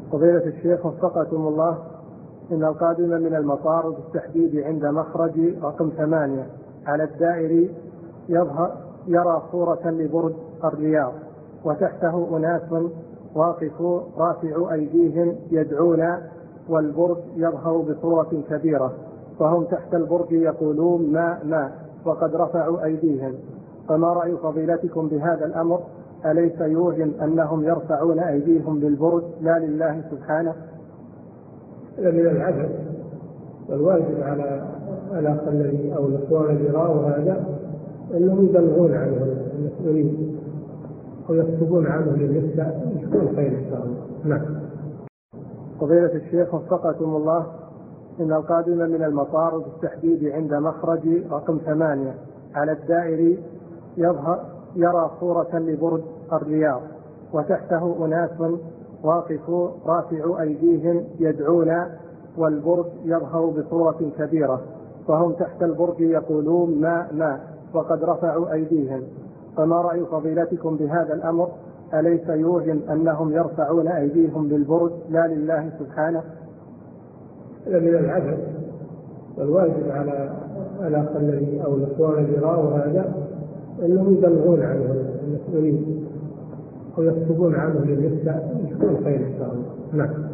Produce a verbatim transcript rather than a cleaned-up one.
فضيلة الشيخ وفقكم الله، إن القادم من المطار بالتحديد عند مخرج رقم ثمانية على الدائري يظهر يرى صورة لبرج الرياض، وتحته أناس واقفوا رافعوا أيديهم يدعون، والبرج يظهر بصورة كبيرة، فهم تحت البرج يقولون ما ما وقد رفعوا أيديهم، فما رأي فضيلتكم بهذا الأمر؟ أليس يوهم أنهم يرفعون أيديهم للبرج لا لله سبحانه؟ من العبث، والواجب على الأخ الذي أو الإخوان الذي رأوا هذا أنهم يبلغون عنه المسؤولين ويكتبون عنه للنساء، يكون خير إن شاء الله. نعم. فضيلة الشيخ وفقكم الله، إن القادم من المطار بالتحديد عند مخرج رقم ثمانية على الدائري يظهر يرى صورة لبرج الرياض، وتحته أناس واقفوا رافعوا أيديهم يدعون، والبرج يظهر بصورة كبيرة، فهم تحت البرج يقولون ما ما وقد رفعوا أيديهم، فما رأي فضيلتكم بهذا الأمر؟ أليس يوهم أنهم يرفعون أيديهم للبرج لا لله سبحانه؟ من العبث، والواجب على الأخ الذي أو الإخوان الذي رأوا هذا أنهم يبلغون عنه المسؤولين ويكتبون عنه للنساء، يكون خير إن شاء الله. نعم.